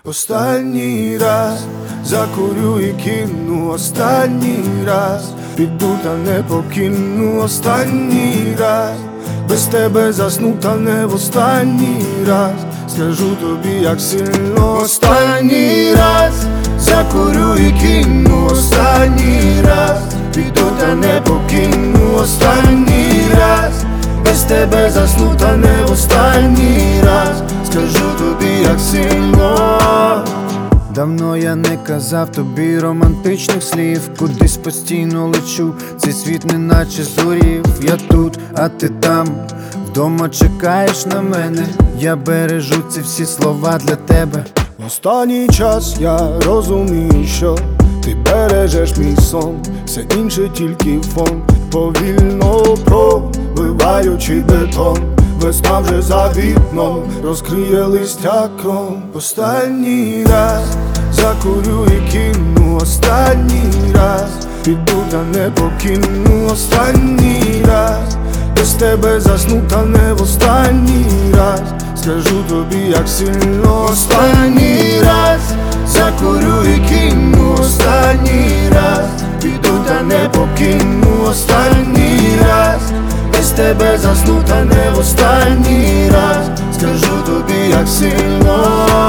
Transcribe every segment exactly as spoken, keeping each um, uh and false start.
Останній раз закурю і кину, останній раз піду та не покину, останній раз без тебе засну та не в останній раз скажу тобі, як сильно. Останній раз закурю і кину, останній раз піду та не покину, останній раз без тебе засну та не в останній раз скажу тобі, як сильно. Давно я не казав тобі романтичних слів, кудись постійно лечу, цей світ неначе зорів. Я тут, а ти там, вдома чекаєш на мене, я бережу ці всі слова для тебе. Останній час я розумію, що ти бережеш мій сон, все інше тільки фон, повільно пробиваючи бетон. Весна вже за вікном розкриє листя кром. Останній раз закурю і кину, останній раз піду та не покину, останній раз без тебе засну та не в останній раз скажу тобі, як сильно. Останній раз закурю і кину, останній раз піду та не покину, останній раз без тебе засну та не в останній раз скажу тобі, як сильно.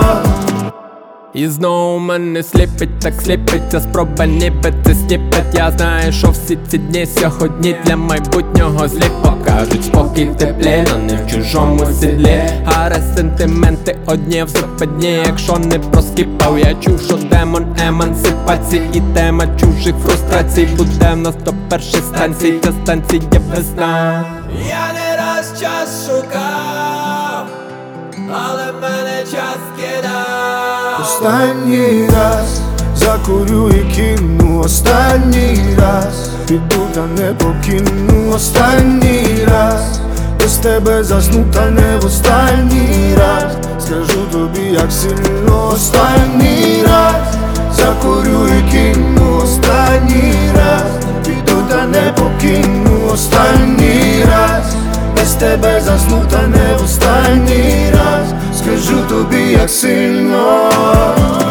І знову мене сліпить, так сліпить ця спроба, ніби це сніпет. Я знаю, що всі ці дні сьогодні для майбутнього злі. Покажуть спокій в теплі, но не в чужому сідлі. Гаразд, сентименти одні в западні, якщо не проскіпав. Я чув, що демон емансипації і тема чужих фрустрацій буде в нас до перших станцій, та станція весна. Я не раз час шукав, але мене час кидав. Останній раз закурю і кину, останній раз піду та не покину, останній раз без тебе засну та не в останній раз скажу тобі, як сильно. Останній раз закурю і кину, останній раз піду та не покину, останній раз без тебе засну та не в останній раз скажу тобі, як сильно.